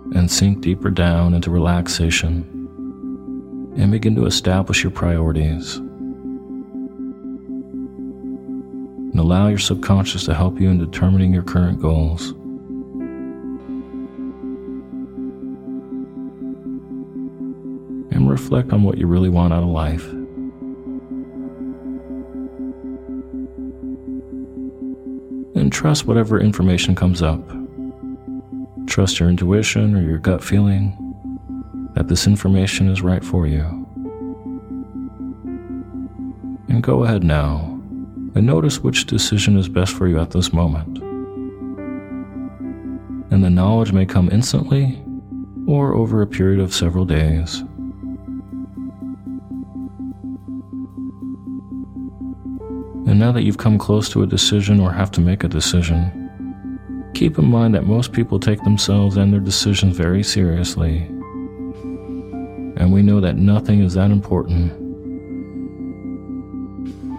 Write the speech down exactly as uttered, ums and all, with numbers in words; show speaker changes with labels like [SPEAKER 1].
[SPEAKER 1] and sink deeper down into relaxation and begin to establish your priorities. And allow your subconscious to help you in determining your current goals. And reflect on what you really want out of life. And trust whatever information comes up. Trust your intuition or your gut feeling that this information is right for you. And go ahead now and notice which decision is best for you at this moment. And the knowledge may come instantly or over a period of several days. And now that you've come close to a decision or have to make a decision, keep in mind that most people take themselves and their decisions very seriously. And we know that nothing is that important